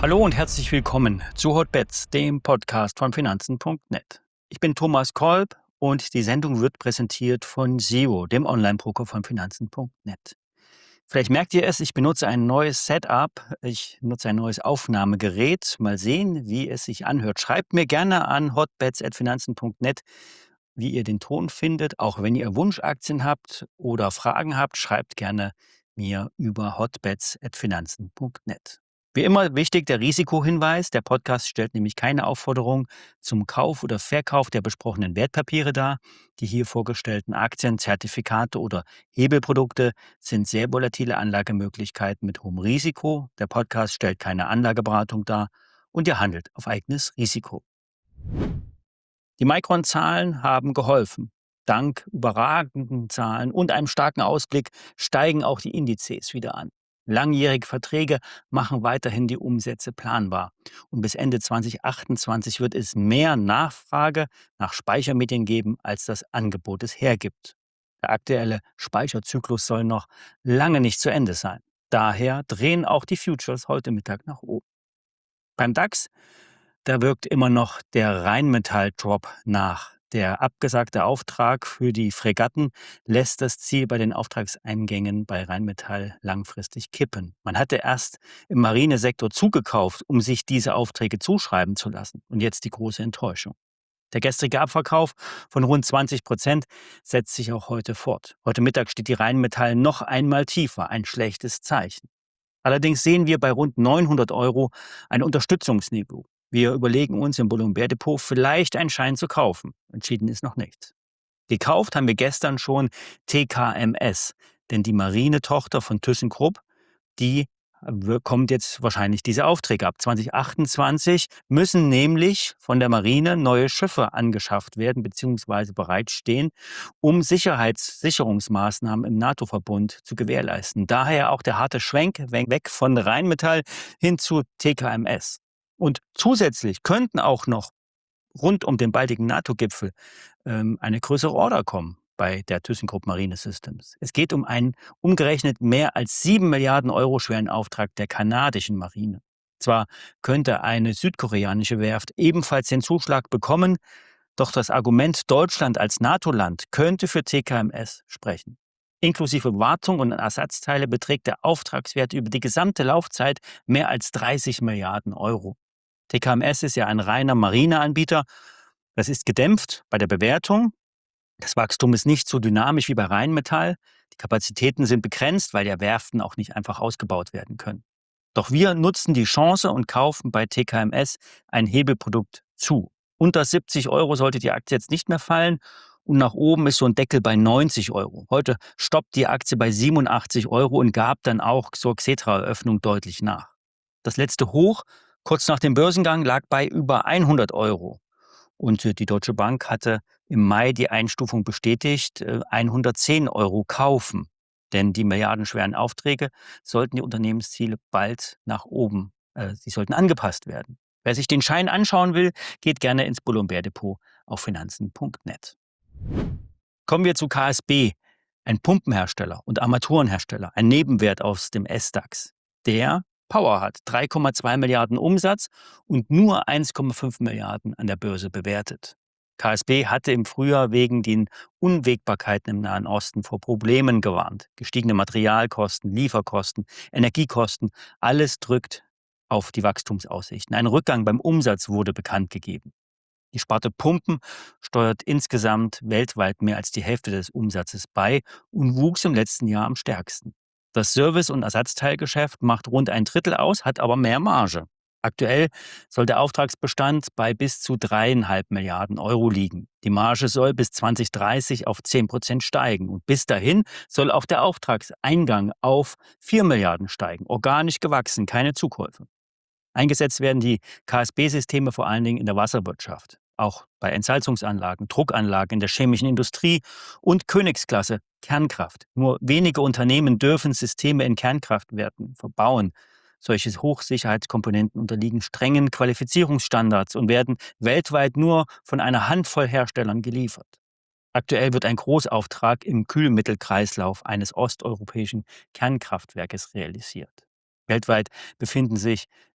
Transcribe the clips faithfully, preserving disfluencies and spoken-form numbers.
Hallo und herzlich willkommen zu Hotbets, dem Podcast von Finanzen Punkt net. Ich bin Thomas Kolb und die Sendung wird präsentiert von Zero, dem Online-Broker von Finanzen Punkt net. Vielleicht merkt ihr es, ich benutze ein neues Setup, ich nutze ein neues Aufnahmegerät. Mal sehen, wie es sich anhört. Schreibt mir gerne an hotbets at finanzen Punkt net, wie ihr den Ton findet. Auch wenn ihr Wunschaktien habt oder Fragen habt, schreibt gerne mir über hotbets at finanzen Punkt net. Wie immer wichtig der Risikohinweis. Der Podcast stellt nämlich keine Aufforderung zum Kauf oder Verkauf der besprochenen Wertpapiere dar. Die hier vorgestellten Aktien, Zertifikate oder Hebelprodukte sind sehr volatile Anlagemöglichkeiten mit hohem Risiko. Der Podcast stellt keine Anlageberatung dar und ihr handelt auf eigenes Risiko. Die Micron-Zahlen haben geholfen. Dank überragenden Zahlen und einem starken Ausblick steigen auch die Indizes wieder an. Langjährige Verträge machen weiterhin die Umsätze planbar. Und bis Ende zwanzig achtundzwanzig wird es mehr Nachfrage nach Speichermedien geben, als das Angebot es hergibt. Der aktuelle Speicherzyklus soll noch lange nicht zu Ende sein. Daher drehen auch die Futures heute Mittag nach oben. Beim DAX, da wirkt immer noch der Rheinmetall-Drop nach. Der abgesagte Auftrag für die Fregatten lässt das Ziel bei den Auftragseingängen bei Rheinmetall langfristig kippen. Man hatte erst im Marinesektor zugekauft, um sich diese Aufträge zuschreiben zu lassen. Und jetzt die große Enttäuschung. Der gestrige Abverkauf von rund zwanzig Prozent setzt sich auch heute fort. Heute Mittag steht die Rheinmetall noch einmal tiefer, ein schlechtes Zeichen. Allerdings sehen wir bei rund neunhundert Euro ein Unterstützungsniveau. Wir überlegen uns im Boulogne-Depot vielleicht einen Schein zu kaufen. Entschieden ist noch nichts. Gekauft haben wir gestern schon T K M S, denn die Marinetochter von ThyssenKrupp, die kommt jetzt wahrscheinlich diese Aufträge ab. zwanzig achtundzwanzig müssen nämlich von der Marine neue Schiffe angeschafft werden bzw. bereitstehen, um Sicherheitssicherungsmaßnahmen im NATO-Verbund zu gewährleisten. Daher auch der harte Schwenk weg von Rheinmetall hin zu T K M S. Und zusätzlich könnten auch noch rund um den baldigen NATO-Gipfel ähm, eine größere Order kommen bei der ThyssenKrupp Marine Systems. Es geht um einen umgerechnet mehr als sieben Milliarden Euro schweren Auftrag der kanadischen Marine. Zwar könnte eine südkoreanische Werft ebenfalls den Zuschlag bekommen, doch das Argument Deutschland als NATO-Land könnte für T K M S sprechen. Inklusive Wartung und Ersatzteile beträgt der Auftragswert über die gesamte Laufzeit mehr als dreißig Milliarden Euro. T K M S ist ja ein reiner Marineanbieter. Das ist gedämpft bei der Bewertung. Das Wachstum ist nicht so dynamisch wie bei Rheinmetall. Die Kapazitäten sind begrenzt, weil ja Werften auch nicht einfach ausgebaut werden können. Doch wir nutzen die Chance und kaufen bei T K M S ein Hebelprodukt zu. Unter siebzig Euro sollte die Aktie jetzt nicht mehr fallen und nach oben ist so ein Deckel bei neunzig Euro. Heute stoppt die Aktie bei siebenundachtzig Euro und gab dann auch zur Xetra-Eröffnung deutlich nach. Das letzte Hoch kurz nach dem Börsengang lag bei über hundert Euro. Und die Deutsche Bank hatte im Mai die Einstufung bestätigt, hundertzehn Euro kaufen. Denn die milliardenschweren Aufträge sollten die Unternehmensziele bald nach oben, äh, sie sollten angepasst werden. Wer sich den Schein anschauen will, geht gerne ins Boulogne-Depot auf finanzen Punkt net. Kommen wir zu K S B, ein Pumpenhersteller und Armaturenhersteller, ein Nebenwert aus dem S DAX. Der Power hat drei Komma zwei Milliarden Umsatz und nur eins Komma fünf Milliarden an der Börse bewertet. K S B hatte im Frühjahr wegen den Unwägbarkeiten im Nahen Osten vor Problemen gewarnt. Gestiegene Materialkosten, Lieferkosten, Energiekosten, alles drückt auf die Wachstumsaussichten. Ein Rückgang beim Umsatz wurde bekannt gegeben. Die Sparte Pumpen steuert insgesamt weltweit mehr als die Hälfte des Umsatzes bei und wuchs im letzten Jahr am stärksten. Das Service- und Ersatzteilgeschäft macht rund ein Drittel aus, hat aber mehr Marge. Aktuell soll der Auftragsbestand bei bis zu dreieinhalb Milliarden Euro liegen. Die Marge soll bis zwanzig dreißig auf zehn Prozent steigen. Und bis dahin soll auch der Auftragseingang auf vier Milliarden steigen. Organisch gewachsen, keine Zukäufe. Eingesetzt werden die K S B-Systeme vor allen Dingen in der Wasserwirtschaft. Auch bei Entsalzungsanlagen, Druckanlagen in der chemischen Industrie und Königsklasse Kernkraft. Nur wenige Unternehmen dürfen Systeme in Kernkraftwerken verbauen. Solche Hochsicherheitskomponenten unterliegen strengen Qualifizierungsstandards und werden weltweit nur von einer Handvoll Herstellern geliefert. Aktuell wird ein Großauftrag im Kühlmittelkreislauf eines osteuropäischen Kernkraftwerkes realisiert. Weltweit befinden sich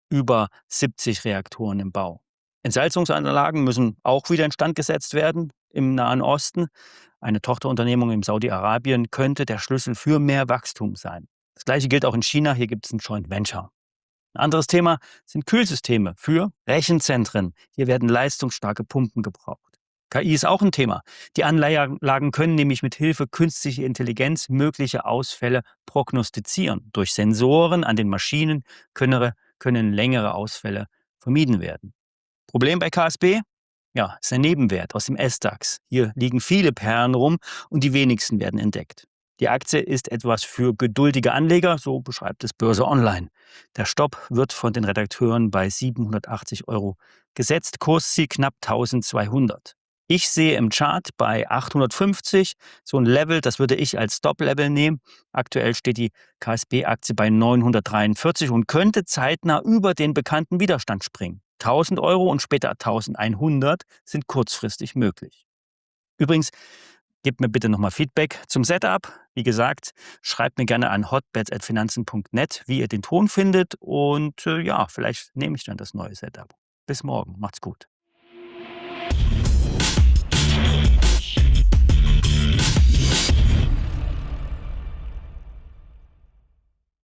über siebzig Reaktoren im Bau. Entsalzungsanlagen müssen auch wieder instand gesetzt werden im Nahen Osten. Eine Tochterunternehmung in Saudi-Arabien könnte der Schlüssel für mehr Wachstum sein. Das Gleiche gilt auch in China. Hier gibt es ein Joint Venture. Ein anderes Thema sind Kühlsysteme für Rechenzentren. Hier werden leistungsstarke Pumpen gebraucht. K I ist auch ein Thema. Die Anlagen können nämlich mit Hilfe künstlicher Intelligenz mögliche Ausfälle prognostizieren. Durch Sensoren an den Maschinen können, können längere Ausfälle vermieden werden. Problem bei K S B? Ja, ist ein Nebenwert aus dem S-DAX. Hier liegen viele Perlen rum und die wenigsten werden entdeckt. Die Aktie ist etwas für geduldige Anleger, so beschreibt es Börse Online. Der Stopp wird von den Redakteuren bei siebenhundertachtzig Euro gesetzt, Kursziel knapp eintausendzweihundert. Ich sehe im Chart bei achthundertfünfzig so ein Level, das würde ich als Stop-Level nehmen. Aktuell steht die K S B-Aktie bei neunhundertdreiundvierzig und könnte zeitnah über den bekannten Widerstand springen. tausend Euro und später eintausendeinhundert sind kurzfristig möglich. Übrigens, gebt mir bitte nochmal Feedback zum Setup. Wie gesagt, schreibt mir gerne an hotbets at finanzen punkt net, wie ihr den Ton findet. Und äh, ja, vielleicht nehme ich dann das neue Setup. Bis morgen. Macht's gut.